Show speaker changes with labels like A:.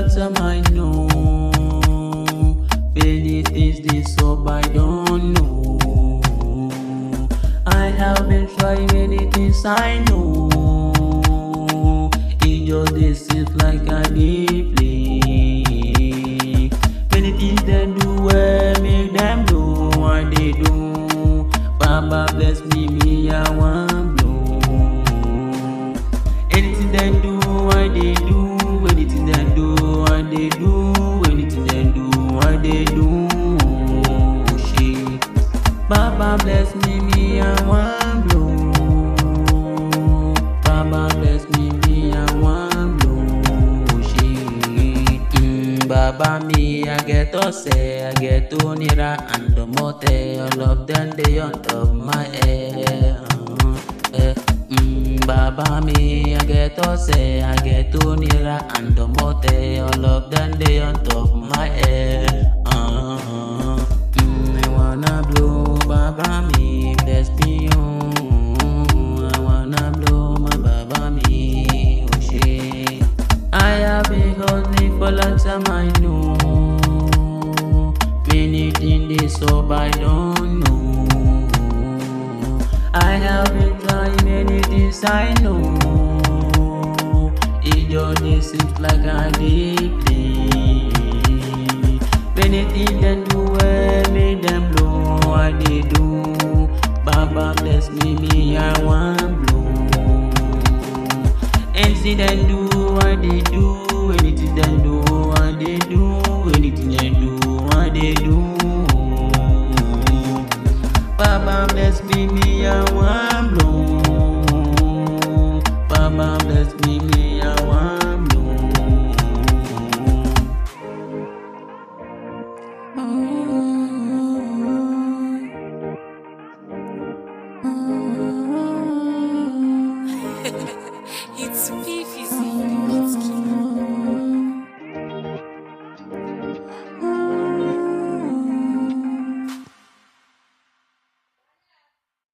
A: long time I know. Many things this up I don't know. I have been trying many things I know. It just this seems like I dey play. Many things them do well, make them do what they do. Baba bless me, I want blow. Anything they do, what they do. Anything they do, what they do. Anything they do, what they do. Oh, shit. Baba bless me, I want blow. Baba bless me, I want blow. Shit. Baba me, I get to say, I get to nira and the mote. All of them they on top my head. Baba me, I get to say, I get to nira and the mote. All of them they on top my head. I wanna blow, Baba me, bless me, oh. I wanna blow my Baba me, oh shit. I have been hustling for long time, I know. Many things this up I don't know. I have been trying many things I know. It just seems like I dey play. Many things them do well, make them blow what they do. Baba bless me, I want blow. Anything them do what they do. Anything them do what they do. Anything them do what they do. Baba bless me, I want blow. Baba bless me,